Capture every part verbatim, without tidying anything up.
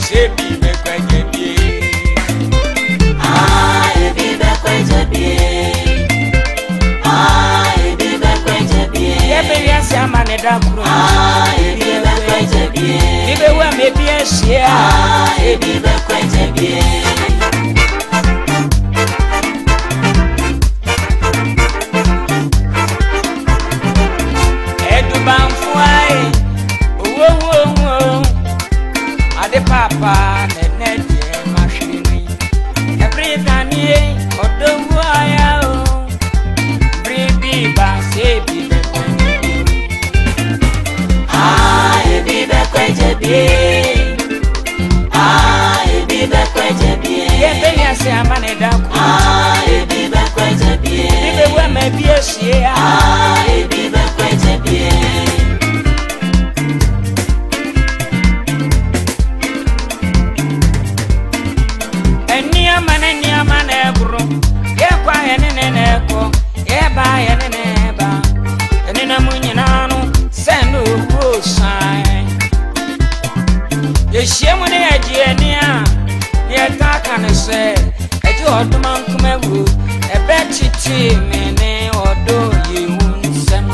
Sebi be kweje bi. Ah, ebi be kweje bi. Ah, ebi be kweje bi. Ebe yasi amane da kuro. Ah, ebi be kweje bi. Ibe wa me bi esia. Ah, ebi be kweje bi. Edu banfuai. Wo wo wo. Ade papa nene je mashini. Every danie odowu aya o. Bribi ba sebi be kweje bi. Ah, ebi be kweje bi. Ah, ebi be kweje bi. Ebe yasi amane da kuro. Ah, ebi be kweje bi. Ibe wa me bi esia. Ah, ebi be kweje bi. Eni amane ni amane bro. Ye kwa ye ne ne ne ko. Ye ba ye ne ne ba. Eni na munyina no send owo shine. Ye shemu ne aji eni a. Ye taka ne se. Eji oduma nkume wu. Ebe titi me ne odo ye unsem.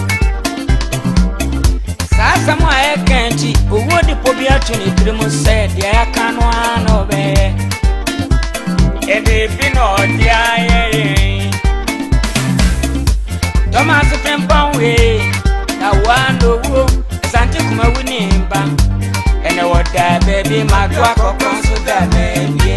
Sasa mo aye kanti. Owo di pobi atu ni trimu se. Di aka no ano be. Ede bino dia ye. Thomas Pempanwe na wando wo Santi kuma wuni mba. Ene woda baby magwa kokon so da baby.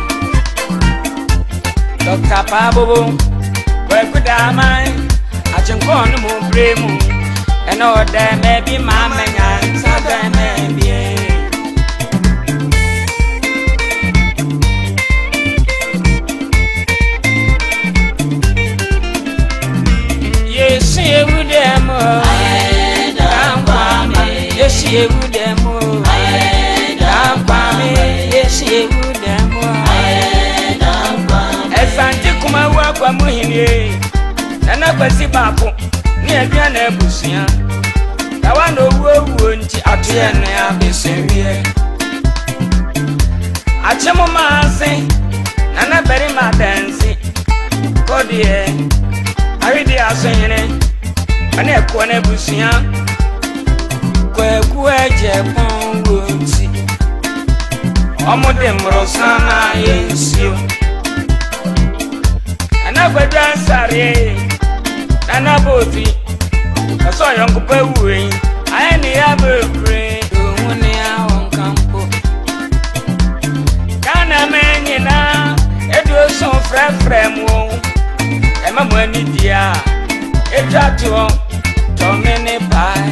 Doctor Pabobo we kuda man achenko no mo bremu. Ene woda baby mama nyansa da baby. Yes, you would demo. I don't want me. Yes, you would demo. I don't want me. Yes, you would demo. I don't want me. As Santi Kuma work for Muhini, and I was a bapo near Diana Busia. I want to wound at the end of the series. I chamo Marcy, and I bury my dancing. Cody. I did a saying it, and a corner busia. Quack, Japan would see. Omodem Rosana, yes, you. And I would dance, sorry, and I bought it. I saw young Paway. I only have a brain, one year on campo. Can a man, you know, it was so fresh from home. Emma money dia, e trato, to many pie.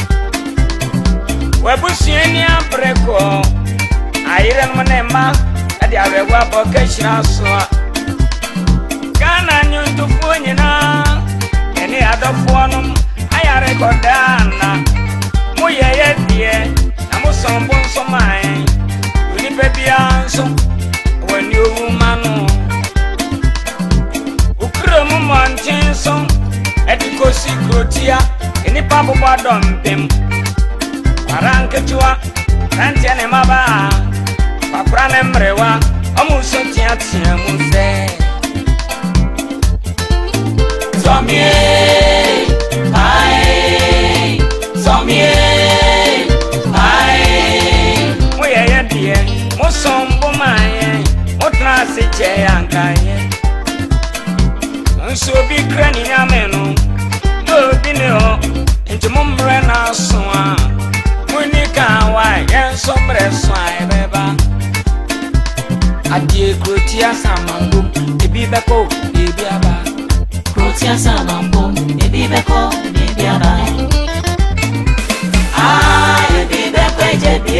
Webusieni ampreko, airan manema, adi awewa bokeshina soa. Kana nyuntu funyina, eni adofuanum, ayare kodana. Muye die, amusombo nsomai, unipebianso, when you manu. Ukromu montinson, edikosi krotia, eni papo badompim. Paranketua, rantiane maba, paprane mrewa, omuso tia tia muse. Somie, aye, somie, aye. Muye yedie, musombo maye, mutrasi che yankaye. So be cranny ameno, no bineo, into mumbre na soa. Munika, why, and some rest, why, beba. Adie Crotia Samambo, the Bibeko, the Biaba. Crotia Samambo, the Bibeko, the Biaba. Ah, the Bibeko,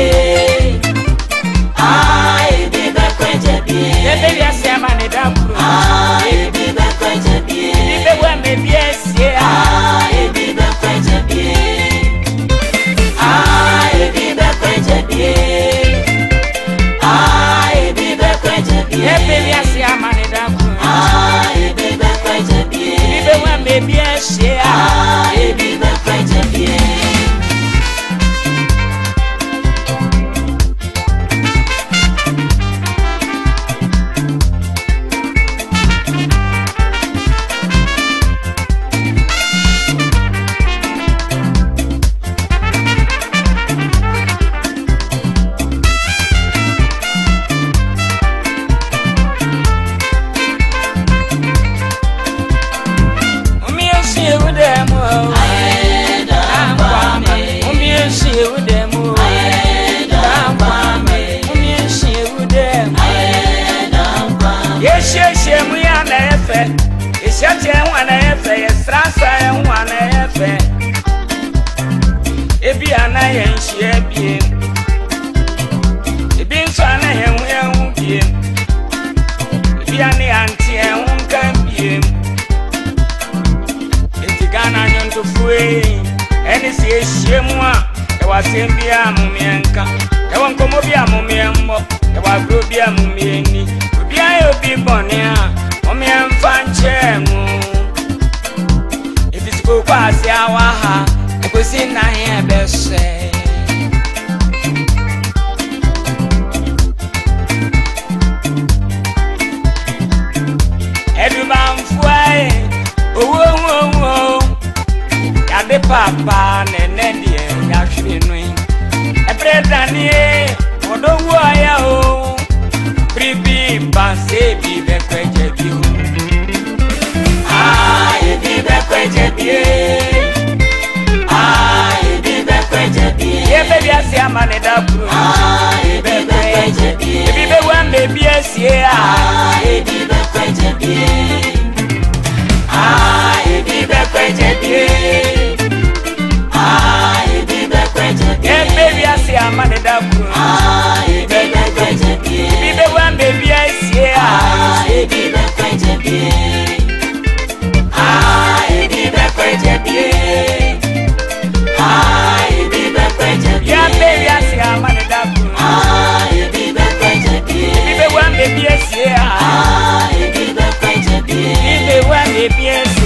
ah, the Bibeko, the baby, I say, I'm an Adam. Ah, the Bibeko, the way maybe yes, yeah. Ah, the Bibeko, ah, the Bibeko, ah, the Bibeko, yeah, baby, I say, I'm an Adam. Ah, the Bibeko, the way maybe yes, yeah. Ah, the Bibeko. bi amumembo e wa gro bi amumieni obi ayo bi bone a o me mfa nchemu ebisiko kwase awa ha e kosi na he be se edubamfuai owo owo owo ya de papa nene die ya hwenu ebredani odo wo aya o pribi passe bi be kweje bi o ah e bi be kweje bi ah e bi be kweje bi e be bi asi amane da buru ah e bi be kweje bi e bi be wan be bi asi ah e bi be kweje bi ah e bi be kweje bi ah e bi be kweje bi e be bi asi amane da buru ah e bi be kweje bi e bi be wan be bi asi ah e bi be kweje bi ah e bi be kweje bi ah e bi be kweje bi ya be bi asi amane da buru ah e bi be kweje bi e bi be wan be bi asi ah e bi be kweje bi e be wan be bi asi